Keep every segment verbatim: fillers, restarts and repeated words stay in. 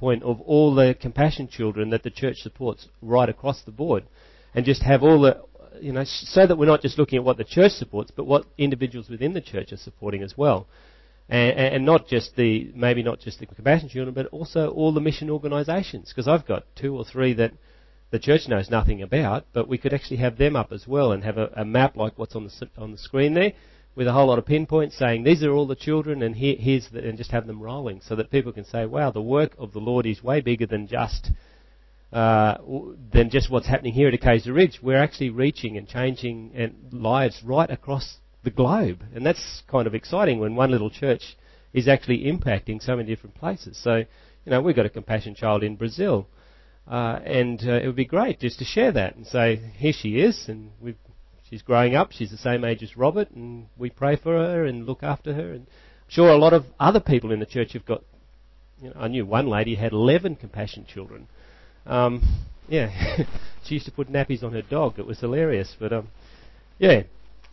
PowerPoint of all the compassion children that the church supports right across the board, and just have all the, you know, so that we're not just looking at what the church supports, but what individuals within the church are supporting as well. And, and not just the, maybe not just the compassion children, but also all the mission organisations. Because I've got two or three that the church knows nothing about, but we could actually have them up as well and have a, a map like what's on the on the screen there, with a whole lot of pinpoints saying these are all the children, and here, here's the, and just have them rolling, so that people can say, wow, the work of the Lord is way bigger than just uh, than just what's happening here at Acacia Ridge. We're actually reaching and changing and lives right across the globe, and that's kind of exciting when one little church is actually impacting so many different places. So, you know, we've got a compassion child in Brazil, uh, and uh, it would be great just to share that and say, here she is, and we've, she's growing up, she's the same age as Robert, and we pray for her and look after her. And I'm sure a lot of other people in the church have got, you know, I knew one lady had eleven compassion children. Um, yeah, she used to put nappies on her dog. It was hilarious, but um, yeah.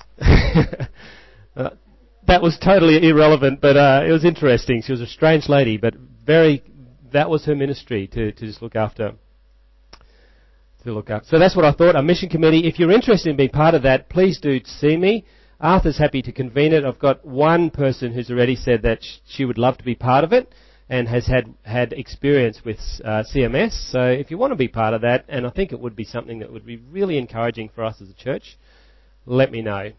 uh, that was totally irrelevant, but uh, it was interesting. She was a strange lady, but very. That was her ministry, to, to just look after. To look up. So that's what I thought. A mission committee. If you're interested in being part of that, please do see me. Arthur's happy to convene it. I've got one person who's already said that sh- she would love to be part of it and has had had experience with uh, C M S. So if you want to be part of that, and I think it would be something that would be really encouraging for us as a church, let me know.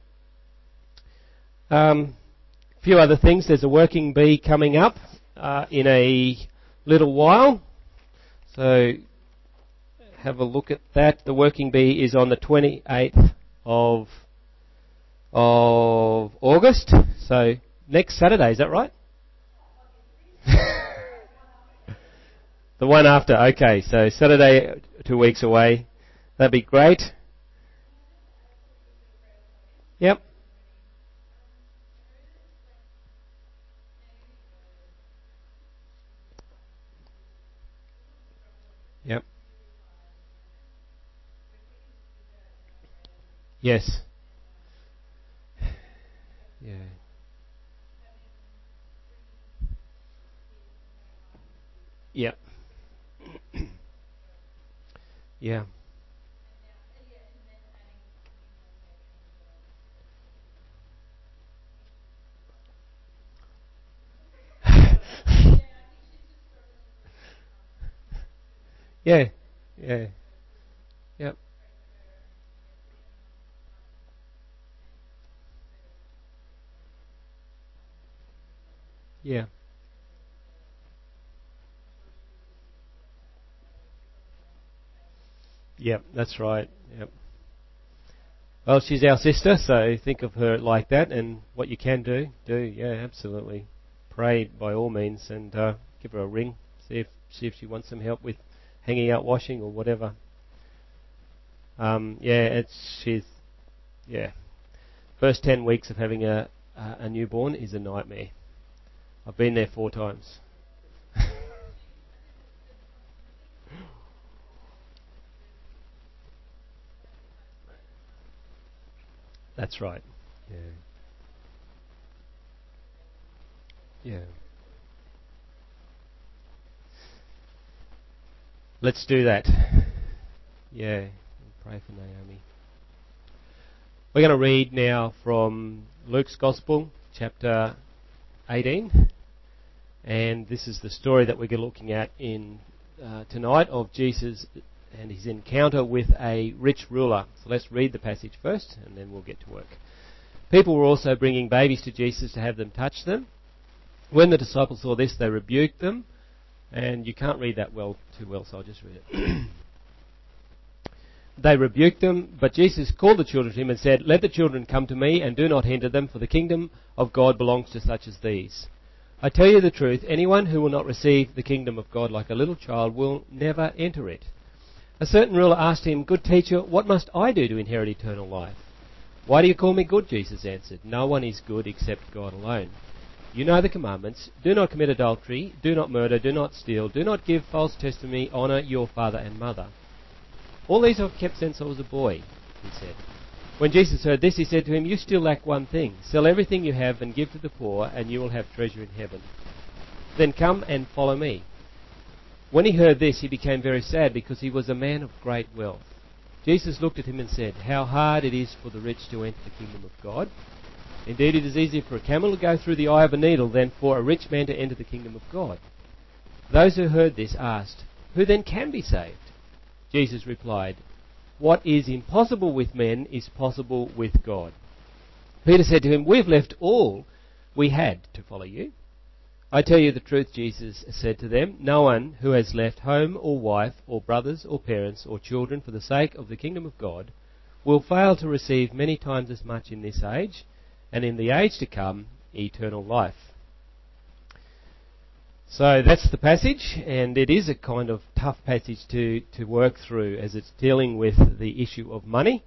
Um, a few other things. There's a working bee coming up uh, in a little while. So have a look at that. The working bee is on the twenty-eighth of of August. So next Saturday, is that right? The one after. Okay, so Saturday, two weeks away. That'd be great. Yep. Yep. Yes. Yeah. Yep. Yeah. Yeah. Yeah. Yep. Yeah. Yep, that's right. Yep. Well, she's our sister, so think of her like that, and what you can do, do, yeah, absolutely. Pray by all means, and uh, give her a ring, see if see if she wants some help with hanging out washing or whatever. Um, yeah, it's she's yeah. First ten weeks of having a a, a newborn is a nightmare. I've been there four times. That's right. Yeah. Yeah. Let's do that. Yeah. Pray for Naomi. We're going to read now from Luke's Gospel, chapter eighteen. And this is the story that we're looking at in uh, tonight of Jesus and his encounter with a rich ruler. So let's read the passage first, and then we'll get to work. People were also bringing babies to Jesus to have them touch them. When the disciples saw this, they rebuked them. And you can't read that well too well, so I'll just read it. They rebuked them, but Jesus called the children to him and said, "Let the children come to me, and do not hinder them, for the kingdom of God belongs to such as these. I tell you the truth, anyone who will not receive the kingdom of God like a little child will never enter it." A certain ruler asked him, "Good teacher, what must I do to inherit eternal life?" "Why do you call me good?" Jesus answered. "No one is good except God alone. You know the commandments. Do not commit adultery, do not murder, do not steal, do not give false testimony, honour your father and mother." "All these I've kept since I was a boy," he said. When Jesus heard this, he said to him, "You still lack one thing. Sell everything you have and give to the poor, and you will have treasure in heaven. Then come and follow me." When he heard this, he became very sad because he was a man of great wealth. Jesus looked at him and said, "How hard it is for the rich to enter the kingdom of God. Indeed, it is easier for a camel to go through the eye of a needle than for a rich man to enter the kingdom of God." Those who heard this asked, "Who then can be saved?" Jesus replied, "What is impossible with men is possible with God." Peter said to him, "We've left all we had to follow you." "I tell you the truth," Jesus said to them, "no one who has left home or wife or brothers or parents or children for the sake of the kingdom of God will fail to receive many times as much in this age, and in the age to come, eternal life." So that's the passage, and it is a kind of tough passage to, to work through as it's dealing with the issue of money.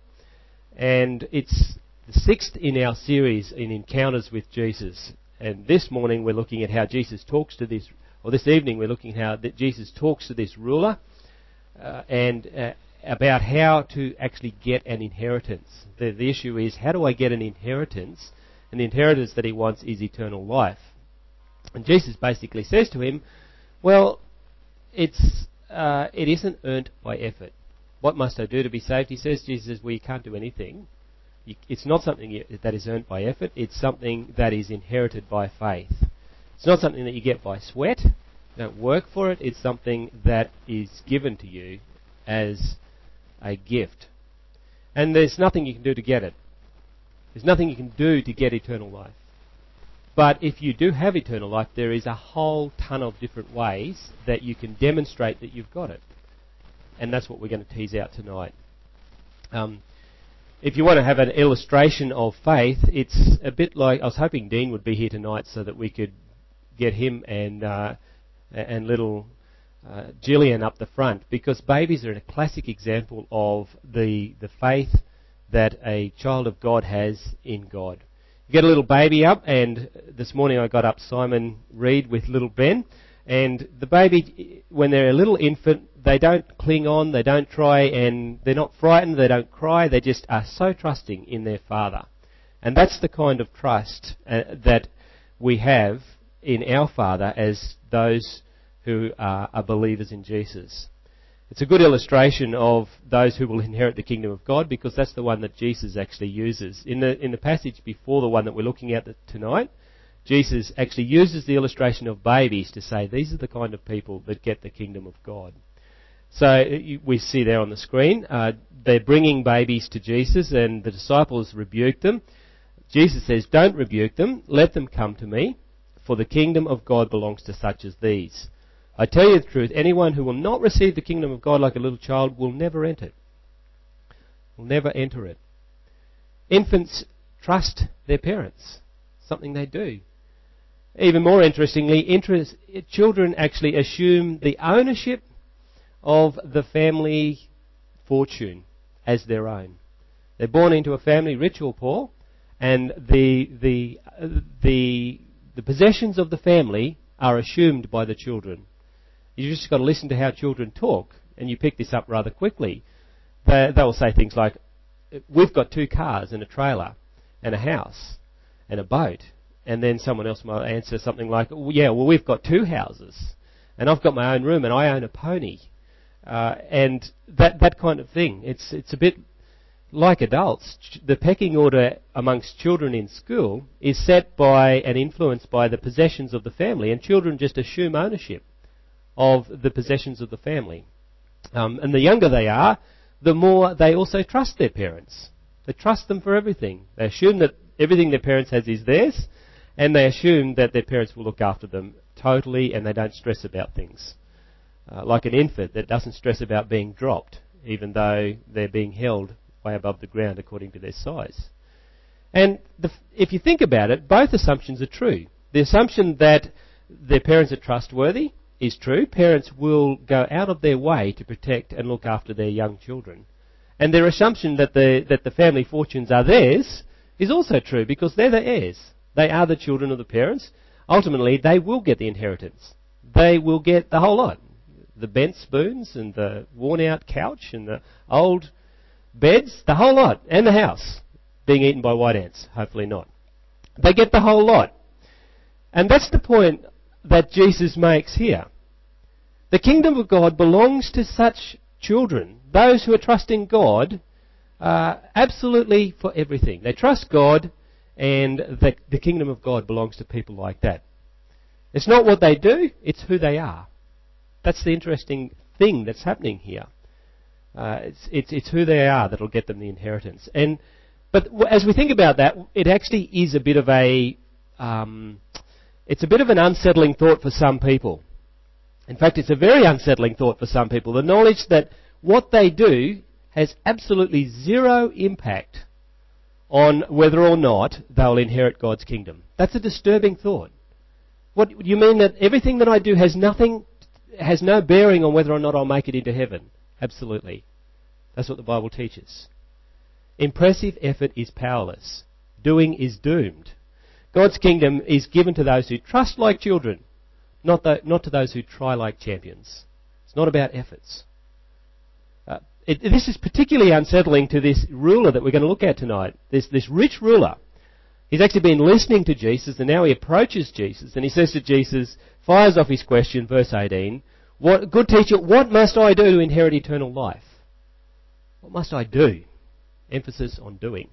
And it's the sixth in our series in Encounters with Jesus. And this morning we're looking at how Jesus talks to this, or this evening we're looking at how that Jesus talks to this ruler uh, and uh, about how to actually get an inheritance. The, the issue is, how do I get an inheritance? And the inheritance that he wants is eternal life. And Jesus basically says to him, well, it's uh, it isn't earned by effort. What must I do to be saved? He says, Jesus says, well, you can't do anything. You, it's not something that is earned by effort. It's something that is inherited by faith. It's not something that you get by sweat. You don't work for it. It's something that is given to you as a gift. And there's nothing you can do to get it. There's nothing you can do to get eternal life. But if you do have eternal life, there is a whole ton of different ways that you can demonstrate that you've got it. And that's what we're going to tease out tonight. Um, if you want to have an illustration of faith, it's a bit like, I was hoping Dean would be here tonight so that we could get him and uh, and little uh, Gillian up the front, because babies are a classic example of the the faith that a child of God has in God. You get a little baby up, and this morning I got up Simon Reed with little Ben, and the baby, when they're a little infant, they don't cling on, they don't try, and they're not frightened, they don't cry, they just are so trusting in their father. And that's the kind of trust uh, that we have in our Father as those who are, are believers in Jesus. It's a good illustration of those who will inherit the kingdom of God, because that's the one that Jesus actually uses. In the in the passage before the one that we're looking at tonight, Jesus actually uses the illustration of babies to say these are the kind of people that get the kingdom of God. So we see there on the screen, uh, they're bringing babies to Jesus, and the disciples rebuke them. Jesus says, "Don't rebuke them, let them come to me, for the kingdom of God belongs to such as these. I tell you the truth, anyone who will not receive the kingdom of God like a little child will never enter it." Will never enter it. Infants trust their parents. Something they do. Even more interestingly, interest, children actually assume the ownership of the family fortune as their own. They're born into a family, rich or poor, and the the the the possessions of the family are assumed by the children. You just got to listen to how children talk, and you pick this up rather quickly. They, they will say things like, "We've got two cars and a trailer and a house and a boat." And then someone else might answer something like, well, "Yeah, well, we've got two houses, and I've got my own room, and I own a pony." Uh, and that that kind of thing. It's it's a bit like adults. The pecking order amongst children in school is set by and influenced by the possessions of the family, and children just assume ownership of the possessions of the family. Um, and the younger they are, the more they also trust their parents. They trust them for everything. They assume that everything their parents has is theirs, and they assume that their parents will look after them totally, and they don't stress about things. Uh, like an infant that doesn't stress about being dropped, even though they're being held way above the ground according to their size. And the, if you think about it, both assumptions are true. The assumption that their parents are trustworthy is true. Parents will go out of their way to protect and look after their young children. And their assumption that the that the family fortunes are theirs is also true, because they're the heirs. They are the children of the parents. Ultimately, they will get the inheritance. They will get the whole lot. The bent spoons and the worn-out couch and the old beds, the whole lot, and the house being eaten by white ants. Hopefully not. They get the whole lot. And that's the point that Jesus makes here. The kingdom of God belongs to such children, those who are trusting God uh, absolutely for everything. They trust God, and the, the kingdom of God belongs to people like that. It's not what they do, it's who they are. That's the interesting thing that's happening here. Uh, it's, it's, it's who they are that'll get them the inheritance. And But as we think about that, it actually is a bit of a, um, it's a bit of an unsettling thought for some people. In fact, it's a very unsettling thought for some people. The knowledge that what they do has absolutely zero impact on whether or not they'll inherit God's kingdom. That's a disturbing thought. What you mean that everything that I do has nothing, has no bearing on whether or not I'll make it into heaven? Absolutely. That's what the Bible teaches. Impressive effort is powerless. Doing is doomed. God's kingdom is given to those who trust like children, not, the, not to those who try like champions. It's not about efforts. Uh, it, this is particularly unsettling to this ruler that we're going to look at tonight. This, this rich ruler. He's actually been listening to Jesus, and now he approaches Jesus, and he says to Jesus, fires off his question, verse eighteen, "What, good teacher, what must I do to inherit eternal life?" What must I do? Emphasis on doing.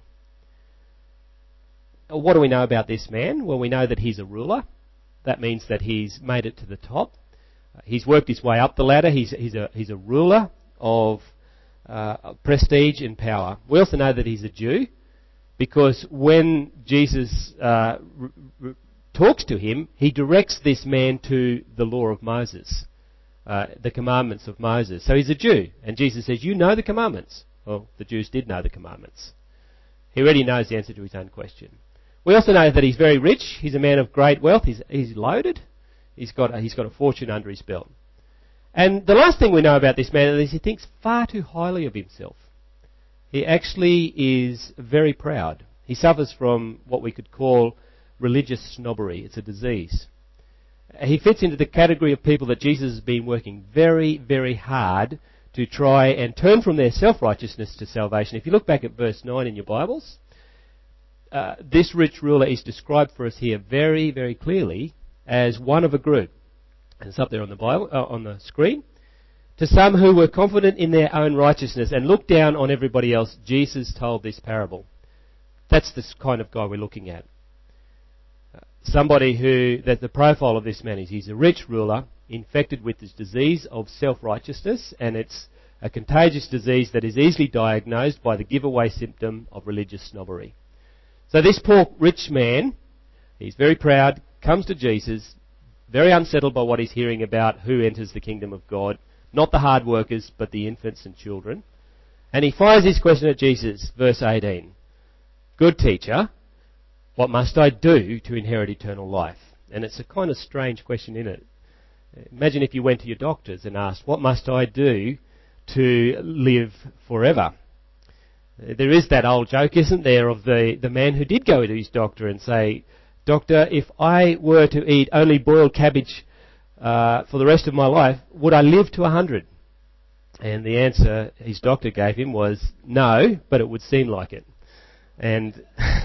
What do we know about this man? Well, we know that he's a ruler. That means that he's made it to the top. Uh, he's worked his way up the ladder. He's, he's, a, he's a ruler of uh, prestige and power. We also know that he's a Jew, because when Jesus uh, r- r- talks to him, he directs this man to the law of Moses, uh, the commandments of Moses. So he's a Jew, and Jesus says, you know the commandments. Well, the Jews did know the commandments. He already knows the answer to his own question. We also know that he's very rich. He's a man of great wealth. He's, he's loaded. He's got, a, he's got a fortune under his belt. And the last thing we know about this man is he thinks far too highly of himself. He actually is very proud. He suffers from what we could call religious snobbery. It's a disease. He fits into the category of people that Jesus has been working very, very hard to try and turn from their self-righteousness to salvation. If you look back at verse nine in your Bibles, uh, this rich ruler is described for us here very, very clearly as one of a group. And it's up there on the Bible, uh, on the screen. To some who were confident in their own righteousness and looked down on everybody else, Jesus told this parable. That's the kind of guy we're looking at. Uh, somebody who, that the profile of this man is, he's a rich ruler, infected with this disease of self-righteousness, and it's a contagious disease that is easily diagnosed by the giveaway symptom of religious snobbery. So this poor rich man, he's very proud, comes to Jesus, very unsettled by what he's hearing about who enters the kingdom of God, not the hard workers, but the infants and children. And he fires his question at Jesus, verse eighteen. Good teacher, what must I do to inherit eternal life? And it's a kind of strange question, isn't it? Imagine if you went to your doctors and asked, what must I do to live forever? There is that old joke, isn't there, of the, the man who did go to his doctor and say, Doctor, if I were to eat only boiled cabbage uh, for the rest of my life, would I live to a hundred? And the answer his doctor gave him was, no, but it would seem like it. And,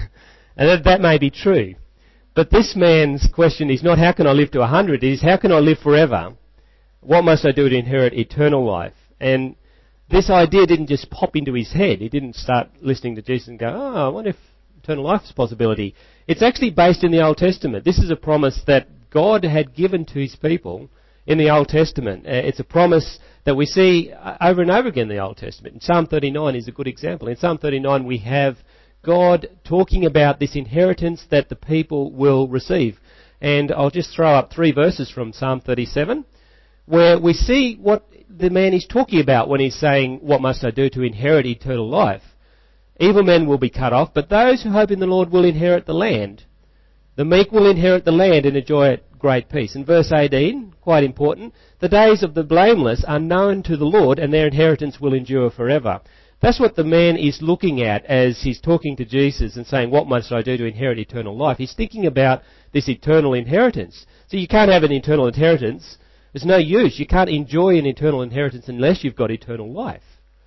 and that, that may be true. But this man's question is not how can I live to a hundred, it is how can I live forever? What must I do to inherit eternal life? And this idea didn't just pop into his head. He didn't start listening to Jesus and go, oh, I wonder if eternal life is a possibility. It's actually based in the Old Testament. This is a promise that God had given to his people in the Old Testament. Uh, it's a promise that we see over and over again in the Old Testament. And Psalm thirty-nine is a good example. In Psalm thirty-nine we have God talking about this inheritance that the people will receive. And I'll just throw up three verses from Psalm thirty-seven, where we see what the man is talking about when he's saying, what must I do to inherit eternal life? Evil men will be cut off, but those who hope in the Lord will inherit the land. The meek will inherit the land and enjoy it great peace. And verse eighteen, quite important, the days of the blameless are known to the Lord, and their inheritance will endure forever. That's what the man is looking at as he's talking to Jesus and saying, what must I do to inherit eternal life? He's thinking about this eternal inheritance. So you can't have an eternal inheritance. There's no use. You can't enjoy an eternal inheritance unless you've got eternal life.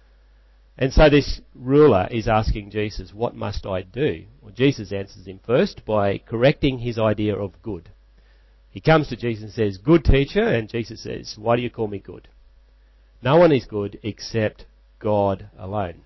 And so this ruler is asking Jesus, what must I do? Well, Jesus answers him first by correcting his idea of good. He comes to Jesus and says, "Good teacher," and Jesus says, "Why do you call me good? No one is good except God alone."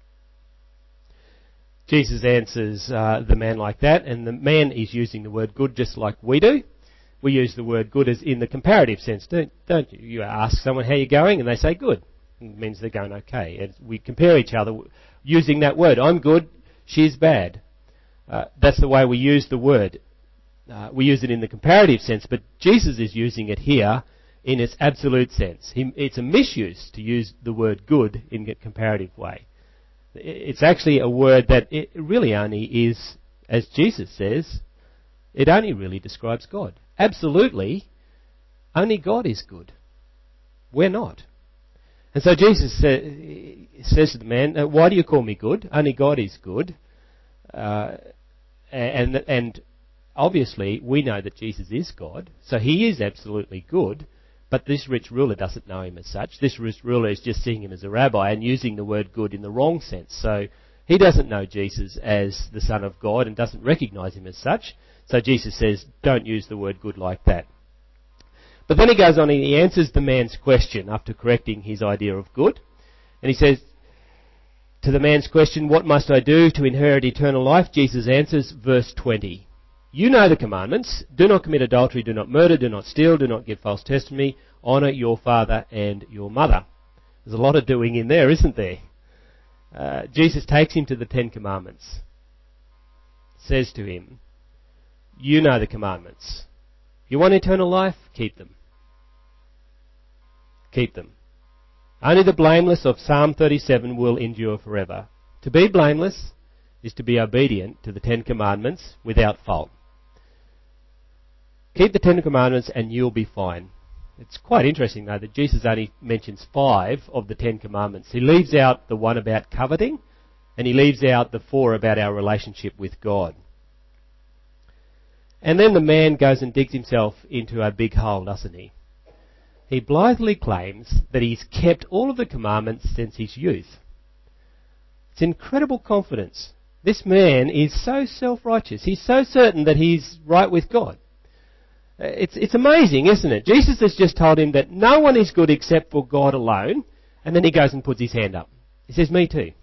Jesus answers uh, the man like that, and the man is using the word good just like we do. We use the word good as in the comparative sense, don't, don't you? You ask someone how you're going, and they say good. It means they're going okay. And we compare each other using that word. I'm good, she's bad. Uh, that's the way we use the word. Uh, we use it in the comparative sense, but Jesus is using it here in its absolute sense. He, it's a misuse to use the word good in a comparative way. It's actually a word that it really only is, as Jesus says, it only really describes God. Absolutely, only God is good. We're not. And so Jesus say, says to the man, "Why do you call me good? Only God is good." Uh, and, and obviously we know that Jesus is God, so he is absolutely good. But this rich ruler doesn't know him as such. This rich ruler is just seeing him as a rabbi and using the word good in the wrong sense. So he doesn't know Jesus as the Son of God and doesn't recognize him as such. So Jesus says, don't use the word good like that. But then he goes on and he answers the man's question after correcting his idea of good. And he says to the man's question, "What must I do to inherit eternal life?" Jesus answers, verse twenty. "You know the commandments. Do not commit adultery, do not murder, do not steal, do not give false testimony, honour your father and your mother." There's a lot of doing in there, isn't there? Uh, Jesus takes him to the Ten Commandments. Says to him, you know the commandments. You want eternal life? Keep them. Keep them. Only the blameless of Psalm thirty-seven will endure forever. To be blameless is to be obedient to the Ten Commandments without fault. Keep the Ten Commandments and you'll be fine. It's quite interesting, though, that Jesus only mentions five of the Ten Commandments. He leaves out the one about coveting, and he leaves out the four about our relationship with God. And then the man goes and digs himself into a big hole, doesn't he? He blithely claims that he's kept all of the commandments since his youth. It's incredible confidence. This man is so self-righteous. He's so certain that he's right with God. It's, it's amazing, isn't it? Jesus has just told him that no one is good except for God alone, and then he goes and puts his hand up. He says, me too.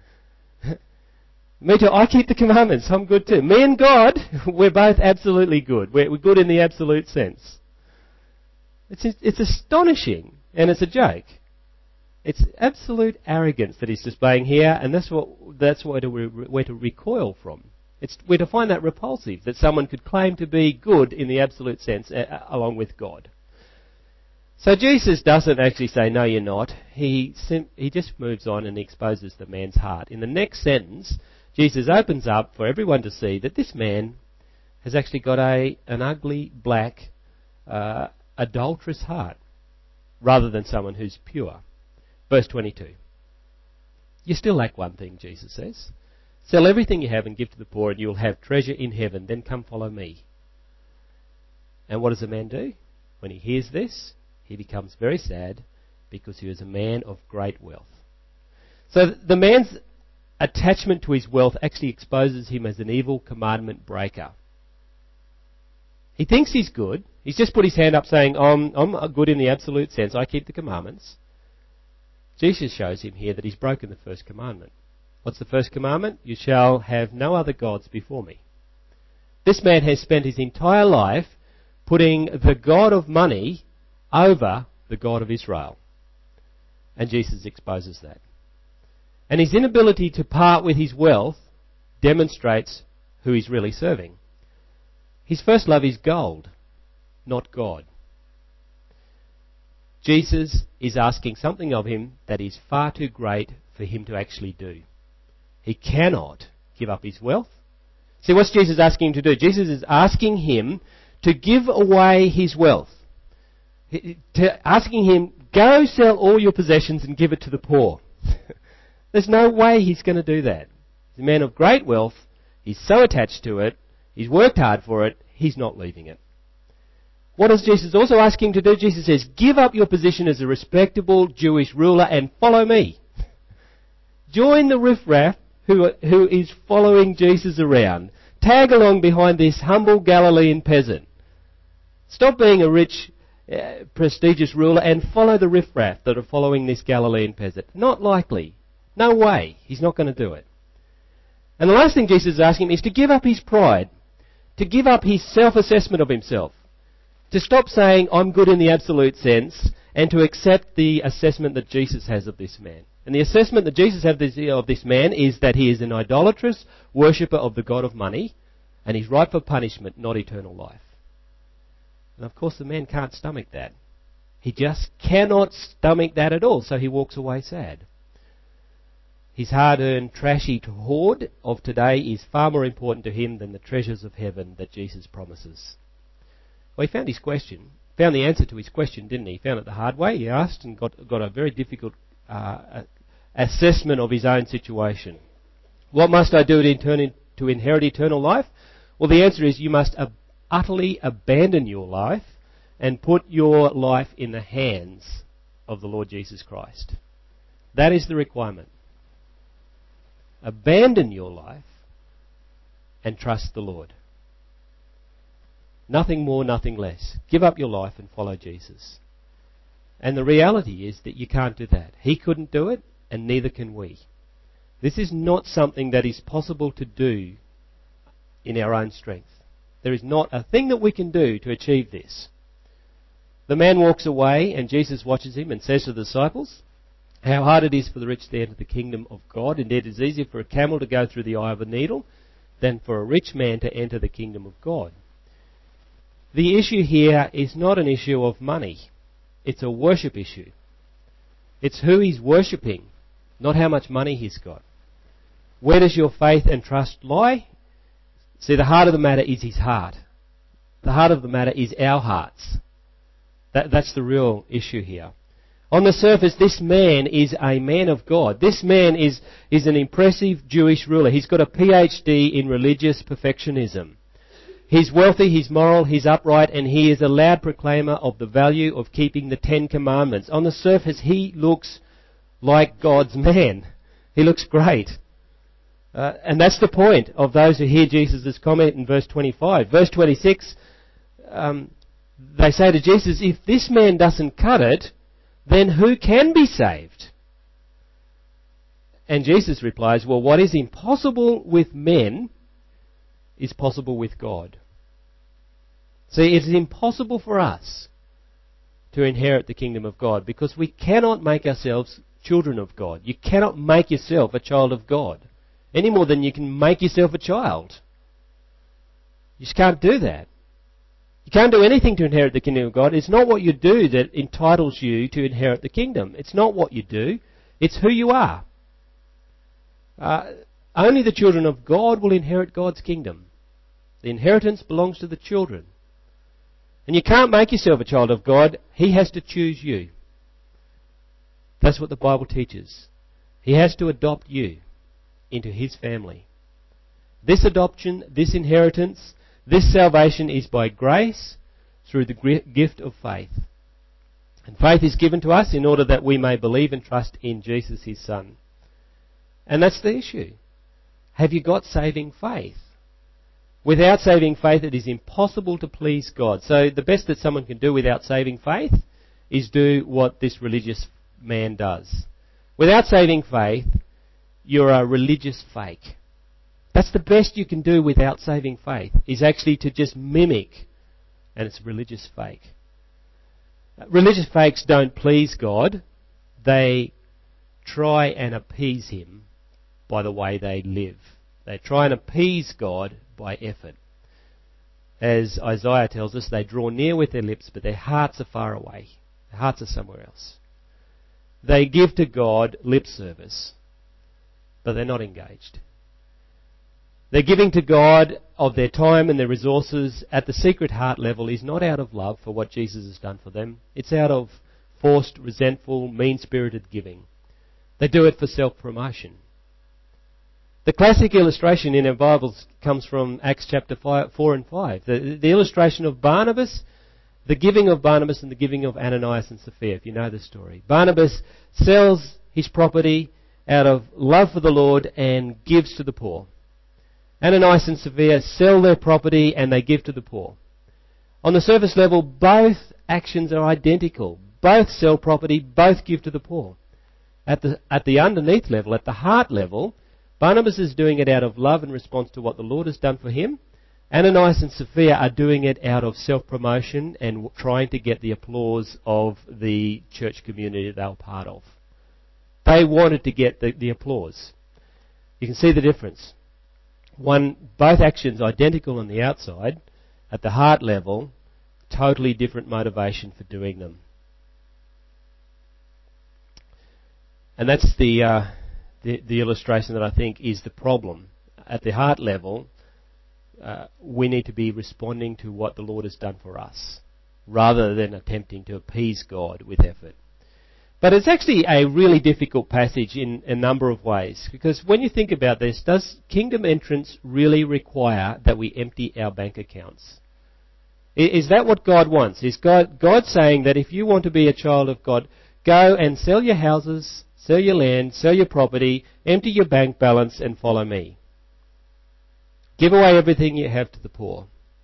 Me too. I keep the commandments. I'm good too. Me and God, we're both absolutely good. We're, we're good in the absolute sense. It's, it's astonishing, and it's a joke. It's absolute arrogance that he's displaying here, and that's what that's where to, re, where to recoil from. It's we're to find that repulsive, that someone could claim to be good in the absolute sense uh, along with God. So Jesus doesn't actually say, no, you're not. He sim- he just moves on and exposes the man's heart. In the next sentence, Jesus opens up for everyone to see that this man has actually got a an ugly, black, uh, adulterous heart, rather than someone who's pure. Verse twenty-two. You still lack one thing, Jesus says. Sell everything you have and give to the poor, and you will have treasure in heaven. Then come follow me. And what does the man do? When he hears this, he becomes very sad, because he was a man of great wealth. So the man's attachment to his wealth actually exposes him as an evil commandment breaker. He thinks he's good. He's just put his hand up saying, I'm, I'm good in the absolute sense. I keep the commandments. Jesus shows him here that he's broken the first commandment. What's the first commandment? You shall have no other gods before me. This man has spent his entire life putting the God of money over the God of Israel. And Jesus exposes that. And his inability to part with his wealth demonstrates who he's really serving. His first love is gold, not God. Jesus is asking something of him that is far too great for him to actually do. He cannot give up his wealth. See, what's Jesus asking him to do? Jesus is asking him to give away his wealth. To asking him, go sell all your possessions and give it to the poor. There's no way he's going to do that. He's a man of great wealth. He's so attached to it. He's worked hard for it. He's not leaving it. What does Jesus also ask him to do? Jesus says, give up your position as a respectable Jewish ruler and follow me. Join the riffraff who, who is following Jesus around. Tag along behind this humble Galilean peasant. Stop being a rich, uh, prestigious ruler and follow the riffraff that are following this Galilean peasant. Not likely. No way. He's not going to do it. And the last thing Jesus is asking him is to give up his pride, to give up his self-assessment of himself, to stop saying, I'm good in the absolute sense, and to accept the assessment that Jesus has of this man. And the assessment that Jesus has of this man is that he is an idolatrous worshipper of the god of money, and he's ripe for punishment, not eternal life. And of course the man can't stomach that. He just cannot stomach that at all, so he walks away sad. His hard-earned, trashy hoard of today is far more important to him than the treasures of heaven that Jesus promises. Well, he found his question, found the answer to his question, didn't he? He found it the hard way. He asked and got, got a very difficult uh, assessment of his own situation. What must I do to, intern- to inherit eternal life? Well, the answer is you must ab- utterly abandon your life and put your life in the hands of the Lord Jesus Christ. That is the requirement. Abandon your life and trust the Lord. Nothing more, nothing less. Give up your life and follow Jesus. And the reality is that you can't do that. He couldn't do it, and neither can we. This is not something that is possible to do in our own strength. There is not a thing that we can do to achieve this. The man walks away, and Jesus watches him and says to the disciples, how hard it is for the rich to enter the kingdom of God. Indeed, it is easier for a camel to go through the eye of a needle than for a rich man to enter the kingdom of God. The issue here is not an issue of money. It's a worship issue. It's who he's worshipping, not how much money he's got. Where does your faith and trust lie? See, the heart of the matter is his heart. The heart of the matter is our hearts. That, that's the real issue here. On the surface, this man is a man of God. This man is, is an impressive Jewish ruler. He's got a P H D in religious perfectionism. He's wealthy, he's moral, he's upright, and he is a loud proclaimer of the value of keeping the Ten Commandments. On the surface, he looks like God's man. He looks great. Uh, and that's the point of those who hear Jesus' comment in verse twenty-five. Verse twenty-six, um, they say to Jesus, if this man doesn't cut it, then who can be saved? And Jesus replies, well, what is impossible with men is possible with God. See, it is impossible for us to inherit the kingdom of God because we cannot make ourselves children of God. You cannot make yourself a child of God any more than you can make yourself a child. You just can't do that. You can't do anything to inherit the kingdom of God. It's not what you do that entitles you to inherit the kingdom. It's not what you do. It's who you are. Uh, only the children of God will inherit God's kingdom. The inheritance belongs to the children. And you can't make yourself a child of God. He has to choose you. That's what the Bible teaches. He has to adopt you into his family. This adoption, this inheritance, this salvation is by grace through the gift of faith. And faith is given to us in order that we may believe and trust in Jesus, his Son. And that's the issue. Have you got saving faith? Without saving faith, it is impossible to please God. So the best that someone can do without saving faith is do what this religious man does. Without saving faith, you're a religious fake. That's the best you can do without saving faith, is actually to just mimic, and it's religious fake. Religious fakes don't please God. They try and appease him by the way they live. They try and appease God by effort. As Isaiah tells us, they draw near with their lips, but their hearts are far away. Their hearts are somewhere else. They give to God lip service, but they're not engaged. Their giving to God of their time and their resources at the secret heart level is not out of love for what Jesus has done for them. It's out of forced, resentful, mean-spirited giving. They do it for self-promotion. The classic illustration in our Bibles comes from Acts chapter five, four and five. The, the illustration of Barnabas, the giving of Barnabas and the giving of Ananias and Sapphira, if you know the story. Barnabas sells his property out of love for the Lord and gives to the poor. Ananias and Sapphira sell their property and they give to the poor. On the surface level, both actions are identical. Both sell property, both give to the poor. At the, at the underneath level, at the heart level, Barnabas is doing it out of love in response to what the Lord has done for him. Ananias and Sapphira are doing it out of self-promotion and trying to get the applause of the church community they were part of. They wanted to get the, the applause. You can see the difference. One, both actions identical on the outside. At the heart level, totally different motivation for doing them. And that's the, uh, the, the illustration that I think is the problem. At the heart level, uh, we need to be responding to what the Lord has done for us, rather than attempting to appease God with effort. But it's actually a really difficult passage in a number of ways, because when you think about this, does kingdom entrance really require that we empty our bank accounts? Is that what God wants? Is God, God saying that if you want to be a child of God, go and sell your houses, sell your land, sell your property, empty your bank balance and follow me? Give away everything you have to the poor.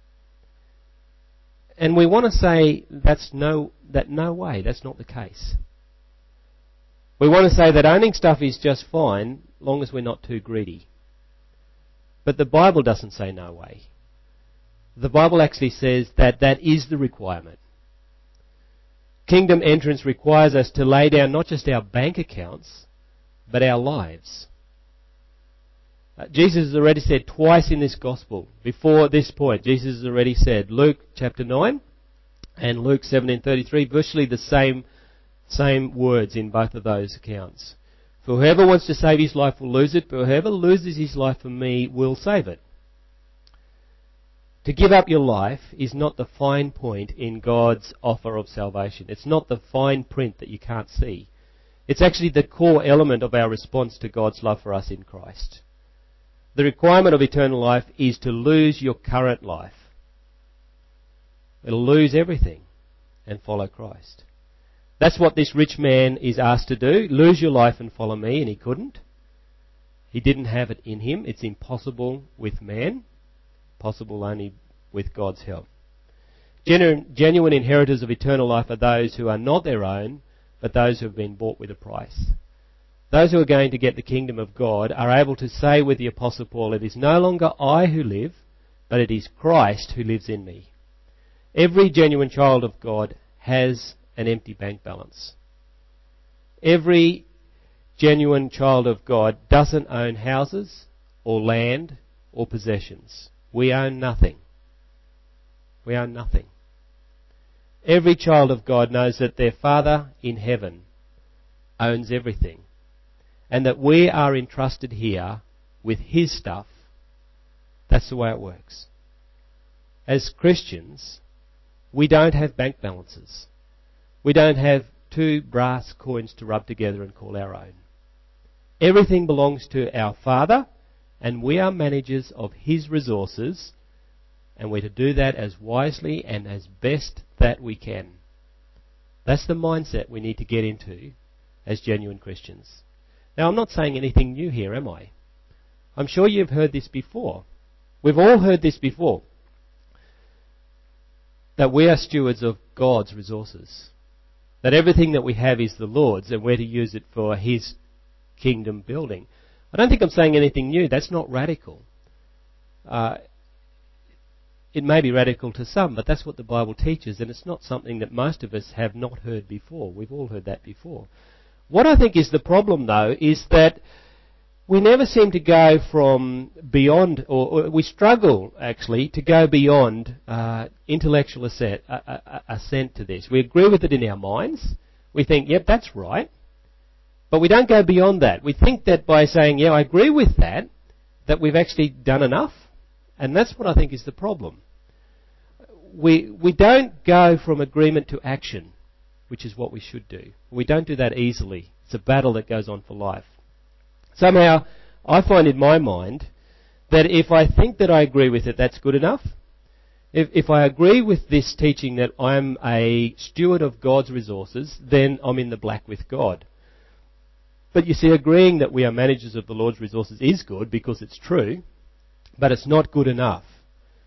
And we want to say that's no, that no way, that's not the case. We want to say that owning stuff is just fine, long as we're not too greedy. But the Bible doesn't say no way. The Bible actually says that that is the requirement. Kingdom entrance requires us to lay down not just our bank accounts, but our lives. Uh, Jesus has already said twice in this gospel, before this point, Jesus has already said, Luke chapter nine and Luke seventeen thirty-three, virtually the same Same words in both of those accounts. For whoever wants to save his life will lose it, but whoever loses his life for me will save it. To give up your life is not the fine point in God's offer of salvation. It's not the fine print that you can't see. It's actually the core element of our response to God's love for us in Christ. The requirement of eternal life is to lose your current life. It'll lose everything and follow Christ. That's what this rich man is asked to do. Lose your life and follow me, and he couldn't. He didn't have it in him. It's impossible with man. Possible only with God's help. Genu- genuine inheritors of eternal life are those who are not their own, but those who have been bought with a price. Those who are going to get the kingdom of God are able to say with the Apostle Paul, it is no longer I who live, but it is Christ who lives in me. Every genuine child of God has an empty bank balance. Every genuine child of God doesn't own houses or land or possessions. We own nothing. We own nothing. Every child of God knows that their Father in heaven owns everything, and that we are entrusted here with His stuff. That's the way it works. As Christians, we don't have bank balances. We don't have two brass coins to rub together and call our own. Everything belongs to our Father, and we are managers of His resources, and we're to do that as wisely and as best that we can. That's the mindset we need to get into as genuine Christians. Now, I'm not saying anything new here, am I? I'm sure you've heard this before. We've all heard this before. That we are stewards of God's resources. That everything that we have is the Lord's, and we're to use it for His kingdom building. I don't think I'm saying anything new. That's not radical. Uh, it may be radical to some, but that's what the Bible teaches, and it's not something that most of us have not heard before. We've all heard that before. What I think is the problem, though, is that we never seem to go from beyond, or, or we struggle, actually, to go beyond uh, intellectual assent, uh, uh, assent to this. We agree with it in our minds. We think, yep, that's right. But we don't go beyond that. We think that by saying, yeah, I agree with that, that we've actually done enough. And that's what I think is the problem. We, we don't go from agreement to action, which is what we should do. We don't do that easily. It's a battle that goes on for life. Somehow, I find in my mind that if I think that I agree with it, that's good enough. If, if I agree with this teaching that I'm a steward of God's resources, then I'm in the black with God. But you see, agreeing that we are managers of the Lord's resources is good because it's true, but it's not good enough.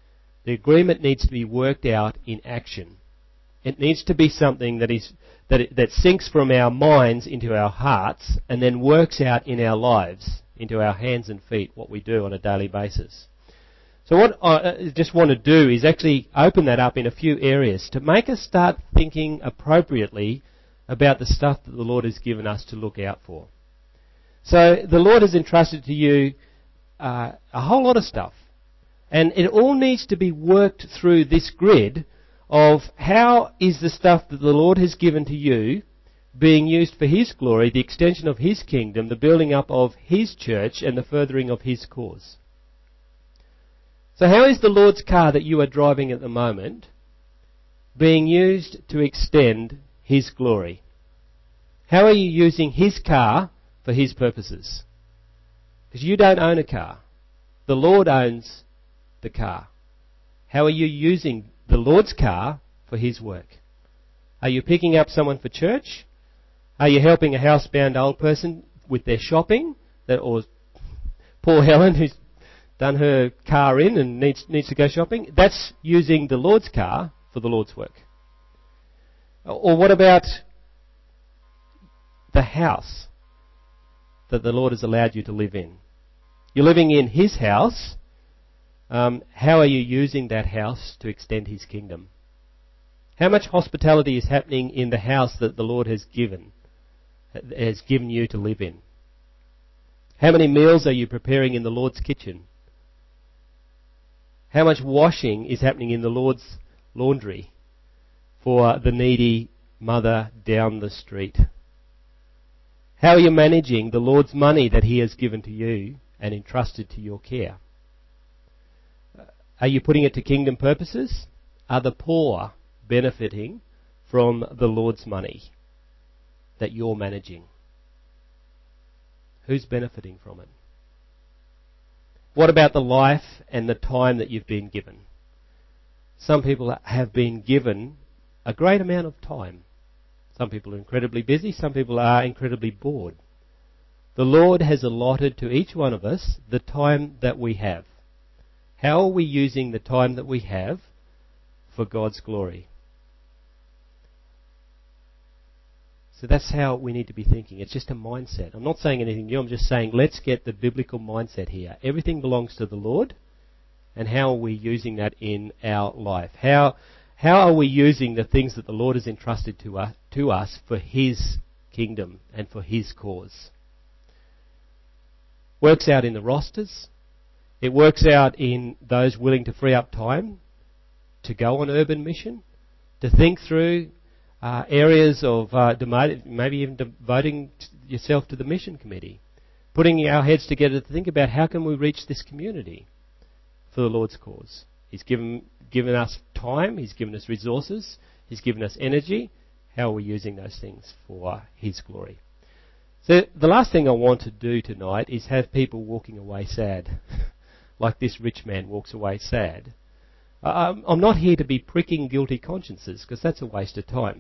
The agreement needs to be worked out in action. It needs to be something that is that it, that sinks from our minds into our hearts and then works out in our lives, into our hands and feet, what we do on a daily basis. So what I just want to do is actually open that up in a few areas to make us start thinking appropriately about the stuff that the Lord has given us to look out for. So the Lord has entrusted to you uh, a whole lot of stuff. And it all needs to be worked through this grid of how is the stuff that the Lord has given to you being used for His glory, the extension of His kingdom, the building up of His church, and the furthering of His cause. So how is the Lord's car that you are driving at the moment being used to extend His glory? How are you using His car for His purposes? Because you don't own a car. The Lord owns the car. How are you using the Lord's car for His work? Are you picking up someone for church? Are you helping a housebound old person with their shopping? That, or poor Helen who's done her car in and needs needs to go shopping? That's using the Lord's car for the Lord's work. Or what about the house that the Lord has allowed you to live in? You're living in His house. Um, how are you using that house to extend His kingdom? How much hospitality is happening in the house that the Lord has given, has given you to live in? How many meals are you preparing in the Lord's kitchen? How much washing is happening in the Lord's laundry for the needy mother down the street? How are you managing the Lord's money that He has given to you and entrusted to your care? Are you putting it to kingdom purposes? Are the poor benefiting from the Lord's money that you're managing? Who's benefiting from it? What about the life and the time that you've been given? Some people have been given a great amount of time. Some people are incredibly busy, some people are incredibly bored. The Lord has allotted to each one of us the time that we have. How are we using the time that we have for God's glory? So that's how we need to be thinking. It's just a mindset. I'm not saying anything new. I'm just saying let's get the biblical mindset here. Everything belongs to the Lord, and how are we using that in our life? How how are we using the things that the Lord has entrusted to us, to us for His kingdom and for His cause? Works out in the rosters. It works out in those willing to free up time to go on urban mission, to think through uh, areas of uh, maybe even devoting yourself to the mission committee, putting our heads together to think about how can we reach this community for the Lord's cause. He's given given us time, He's given us resources, He's given us energy. How are we using those things for His glory? So the last thing I want to do tonight is have people walking away sad. Like this rich man walks away sad. Um, I'm not here to be pricking guilty consciences, because that's a waste of time.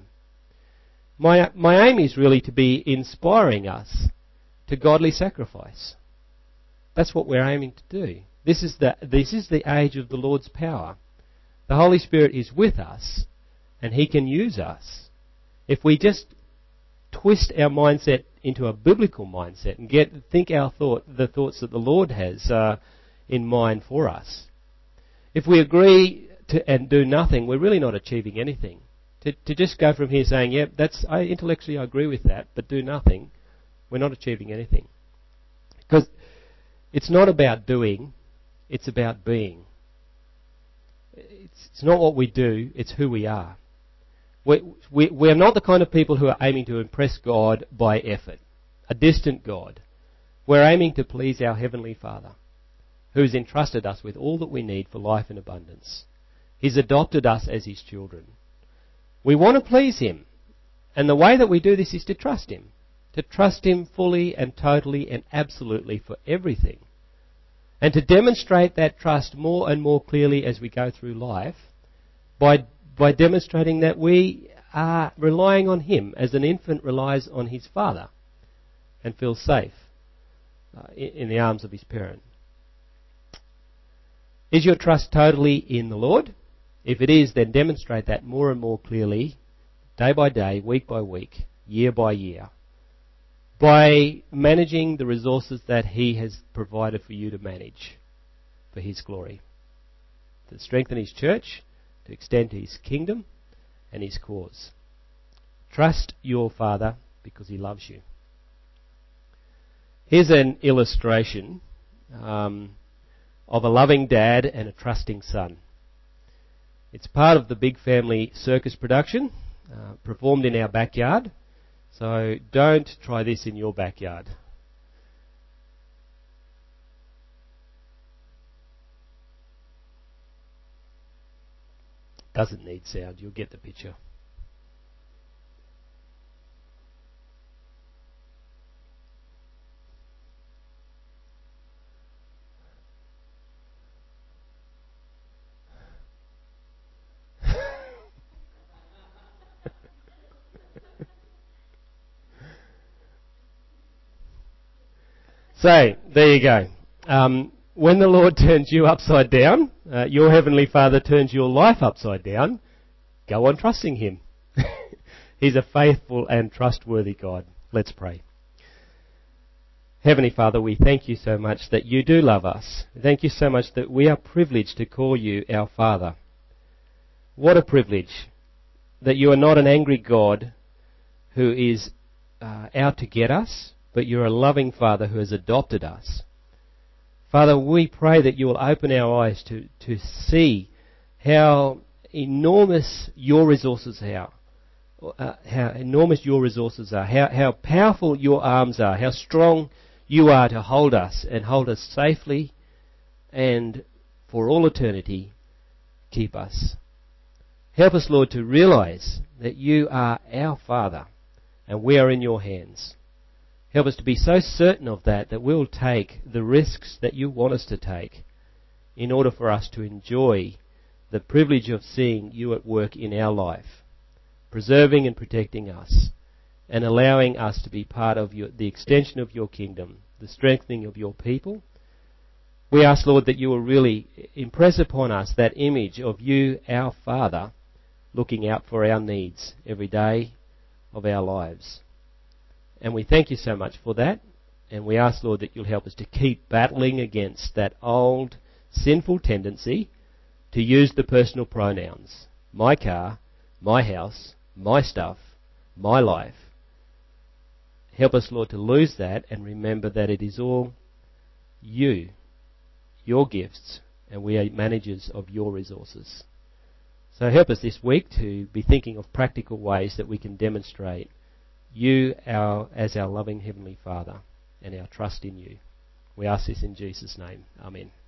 My my aim is really to be inspiring us to godly sacrifice. That's what we're aiming to do. This is the this is the age of the Lord's power. The Holy Spirit is with us, and He can use us. If we just twist our mindset into a biblical mindset and get think our thought the thoughts that the Lord has Uh, in mind for us. If we agree to and do nothing, we're really not achieving anything. To to just go from here saying, "Yep, yeah, that's I intellectually I agree with that," but do nothing, we're not achieving anything. Because it's not about doing, it's about being. It's, it's not what we do, it's who we are. We we we're not the kind of people who are aiming to impress God by effort, a distant God. We're aiming to please our Heavenly Father, who's entrusted us with all that we need for life in abundance. He's adopted us as His children. We want to please Him. And the way that we do this is to trust Him. To trust Him fully and totally and absolutely for everything. And to demonstrate that trust more and more clearly as we go through life by, by demonstrating that we are relying on Him as an infant relies on his father and feels safe uh, in, in the arms of his parent. Is your trust totally in the Lord? If it is, then demonstrate that more and more clearly, day by day, week by week, year by year, by managing the resources that He has provided for you to manage for His glory, to strengthen His church, to extend His kingdom and His cause. Trust your Father because He loves you. Here's an illustration um, of a loving dad and a trusting son. It's part of the Big Family circus production, uh, performed in our backyard. So don't try this in your backyard. Doesn't need sound, you'll get the picture. So, there you go. Um, when the Lord turns you upside down, uh, your Heavenly Father turns your life upside down, go on trusting Him. He's a faithful and trustworthy God. Let's pray. Heavenly Father, we thank you so much that you do love us. Thank you so much that we are privileged to call you our Father. What a privilege that you are not an angry God who is uh, out to get us, but you're a loving Father who has adopted us. Father, we pray that you will open our eyes to, to see how enormous your resources are, uh, how enormous your resources are, how, how powerful your arms are, how strong you are to hold us and hold us safely and for all eternity keep us. Help us, Lord, to realize that you are our Father and we are in your hands. Help us to be so certain of that that we'll take the risks that you want us to take in order for us to enjoy the privilege of seeing you at work in our life, preserving and protecting us, and allowing us to be part of your, the extension of your kingdom, the strengthening of your people. We ask, Lord, that you will really impress upon us that image of you, our Father, looking out for our needs every day of our lives. And we thank you so much for that. And we ask, Lord, that you'll help us to keep battling against that old sinful tendency to use the personal pronouns. My car, my house, my stuff, my life. Help us, Lord, to lose that and remember that it is all you, your gifts, and we are managers of your resources. So help us this week to be thinking of practical ways that we can demonstrate you our, as our loving Heavenly Father and our trust in you. We ask this in Jesus' name. Amen.